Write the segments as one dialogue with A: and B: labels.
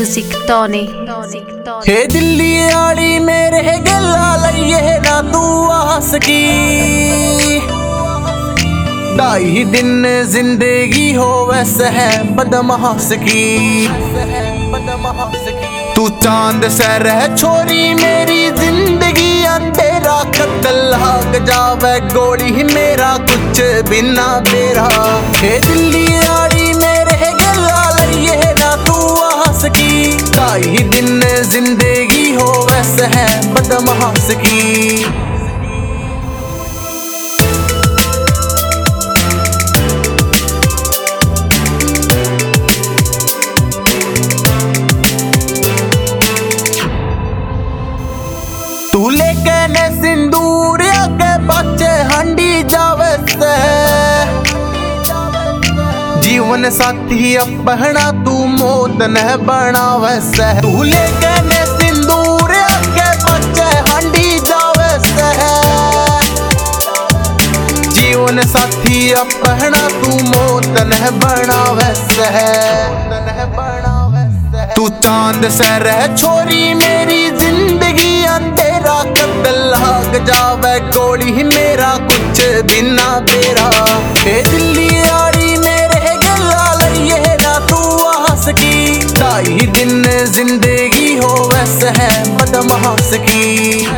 A: Music Tony.
B: हे दिल्ली आड़ी मेरे गला लइए ना तू आस की, ढाई दिन जिंदगी हो वैसे है बदमाश की। तू चांद से रह छोरी मेरी जिंदगी अंधेरा, कत्ल लाग जावे गोली मेरा कुछ बिना तेरा। हे दिल्ली आड़ी मेरे गला लइए ना तू आस की, ढाई दिन जिंदगी हो वैसे है बदमाश की। तू लेके ने सिंदूर के बच्चे हंडी जावे से, जीवन साथी अपना तू मौत न बनावे से। तू लेके ने सिंदूर के बच्चे हंडी जावे से, जीवन साथी अपना तू मौत न बनावे से। तू चांद से रह छोरी मेरी जिंदगी अंधेरा, कत्ल लाग जावे गोली मेरा कुछ बिना तेरा। हे दिल्ली आड़ी मेरे गला लइए ना तू आस की, ढाई दिन जिंदगी हो वैसे है बदमाश की।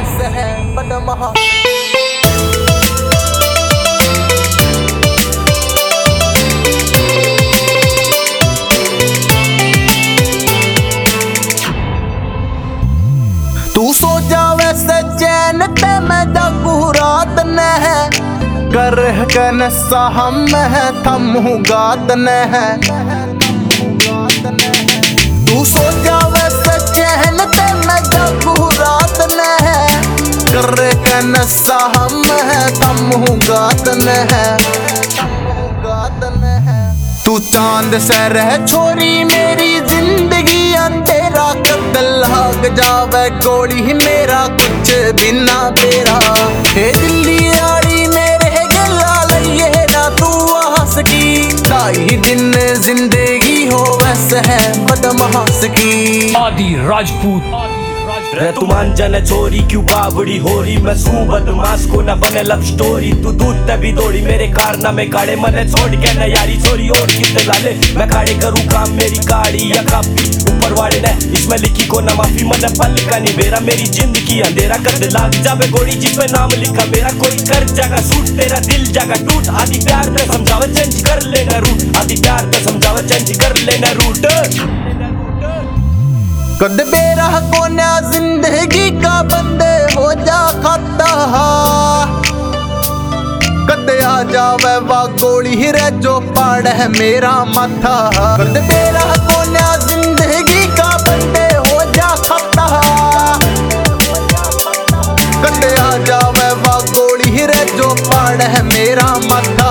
B: तू सो जावे से चैन ते मैं जागू रात न है, कर के नशा हम है थमू गात न है। तू सो जावे से चैन ते मैं जागू रात न है, कर के नशा हम है थमू गात न है। तू चांद से रह छोरी मेरी जिंदगी अंधेरा, कत्ल लाग जावे गोली मेरा कुछ बिना तेरा। हे दिल्ली आड़ी मेरे गला लइए ना तू आस की, ढाई दिन जिंदगी हो वैसे है बदमाश की।
C: आदि राजपूत
D: रे तू मान जाने छोरी क्यों बावड़ी हो रही, मैं सू बदमाश को न बने लव स्टोरी। तू दूध तभी दौड़ी मेरे कारनामे काढ़े, मने छोड़ के न यारी छोरी और कितने लाले। मैं काढ़े करूँ काम मेरी गाड़ी या कापी ऊपर वाले ने इसमें लिखी को न माफी, मने पल का नहीं बेरा मेरी जिंदगी अंधेरा कर दे लाग जावे गोली जिसमें नाम लिखा मेरा। कोई कर जागा सूट तेरा दिल जागा टूट, आदि प्यार पे समझावे चेंज कर लेना रूट, आदि प्यार पे समझावे चेंज कर लेना रूट।
B: कद बेरा कोन्या जिंदगी का बंदे हो जा खाता, कद आ जावे वा गोली रे जो पाड़ है मेरा माथा। कद बेरा कोन्या जिंदगी का बंदे हो जा खाता, कद आ जावे वा गोली रे जो पाड़ है मेरा माथा।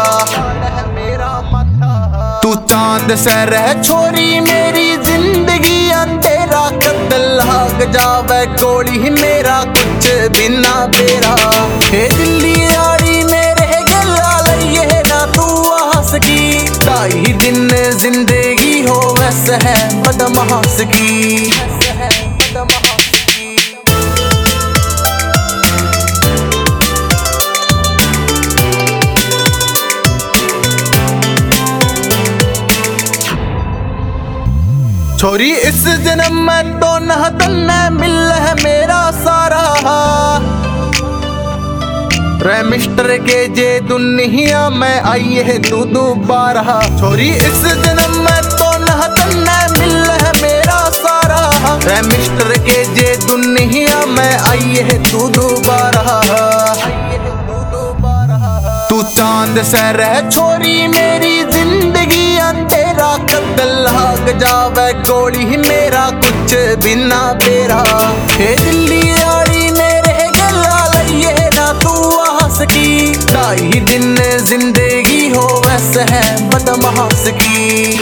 B: तू चांद से रह छोरी मेरी जिंदगी अंधेरा, कत्ल लाग जावे गोली मेरा कुछ बिना तेरा। हे दिल्ली आड़ी मेरे गला लइए ना तू आस की, ढाई दिन जिंदगी हो वैसे है बदमाश की। छोरी इस जन्म में तो न तन्ने मिल है मेरा सारा, रे मिस्टर के जे दुनिया में आई है तू दोबारा। छोरी इस जन्म में तो न तन्ने मिल है मेरा सारा, रे मिस्टर के जे दुनिया में आई है तू दोबारा। तू चांद से रह छोरी मेरी जिंदगी अंधेरा, कत्ल लाग जावे गोली मेरा कुछ बिना तेरा। हे दिल्ली आड़ी मेरे गला लइए ना तू आस की, ढाई दिन जिंदगी हो वैसे है बदमाश की।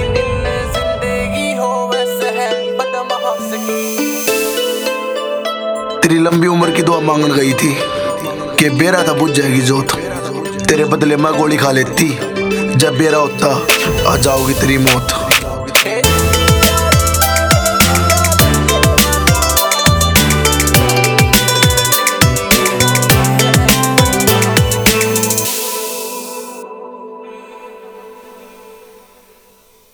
B: तेरी लंबी उम्र की दुआ मांगन गई थी कि बेरा था बुझ जाएगी जोत, तेरे बदले मैं गोली खा लेती, जब बेरा होता आ जाओगी तेरी मौत।